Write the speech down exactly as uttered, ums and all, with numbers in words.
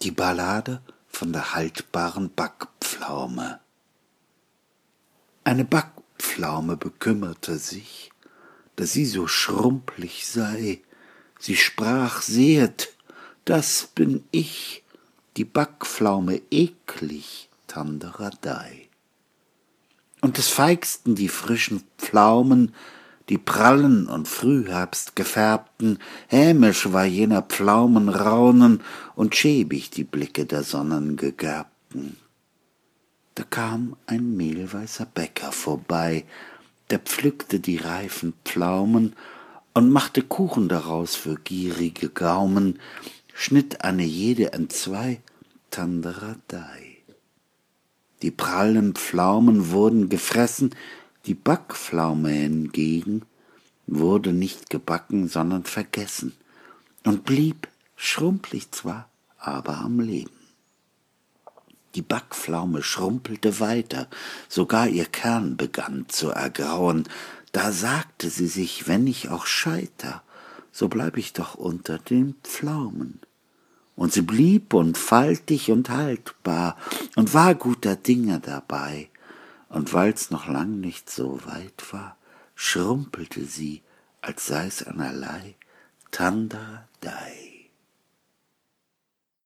Die Ballade von der haltbaren Backpflaume. Eine Backpflaume bekümmerte sich, dass sie so schrumpelig sei. Sie sprach: Sehet, das bin ich, die Backpflaume eklig, Tanderadei. Und des feigsten die frischen Pflaumen, die prallen und Frühherbst gefärbten, hämisch war jener Pflaumen Raunen und schäbig die Blicke der Sonnengegerbten. Da kam ein mehlweißer Bäcker vorbei, der pflückte die reifen Pflaumen und machte Kuchen daraus für gierige Gaumen, schnitt eine jede entzwei, Tanderadei. Die prallen Pflaumen wurden gefressen, die Backpflaume hingegen wurde nicht gebacken, sondern vergessen und blieb, schrumpelig zwar, aber am Leben. Die Backpflaume schrumpelte weiter, sogar ihr Kern begann zu ergrauen. Da sagte sie sich: Wenn ich auch scheiter, so bleib ich doch unter den Pflaumen. Und sie blieb und faltig und haltbar und war guter Dinge dabei. Und weil's noch lang nicht so weit war, schrumpelte sie, als sei's einerlei Tanderadei.